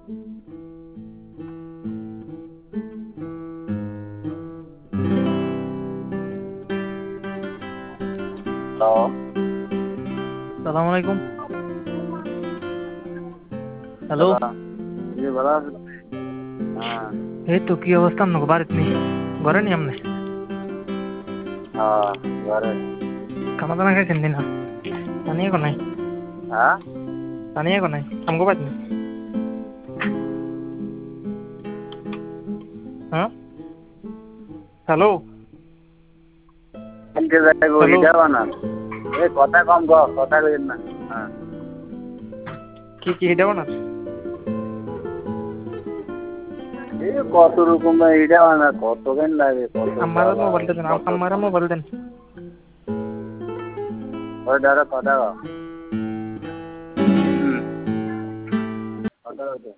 Hello. সালাম আলাইকুম। Hello. সালাম। জি ভালো আছেন? হ্যাঁ। এই তো কি অবস্থা আপনাকে বাড়িতে নেই? ঘরে নি আপনি? হ্যাঁ, ঘরে। খানা দানা খাইছেন নি না? পানি এখন নাই? হ্যাঁ? পানি এখন নাই আমগো বাড়িতে নেই? হ্যাঁ হ্যালো। কালকে যাইব হ্যালো। হিডা বানান। এই কথা কম ক, কথা কইেন না। হ্যাঁ। কি কি এটা বানার? এই কত রকম হিডা বানা, কত কেন লাগে, কত আমার জ্বালা, মোবাইলটা দেন, কত আমার মোবাইল দেন। ওই দ্বারা কথা কও। হুম। কথা কও।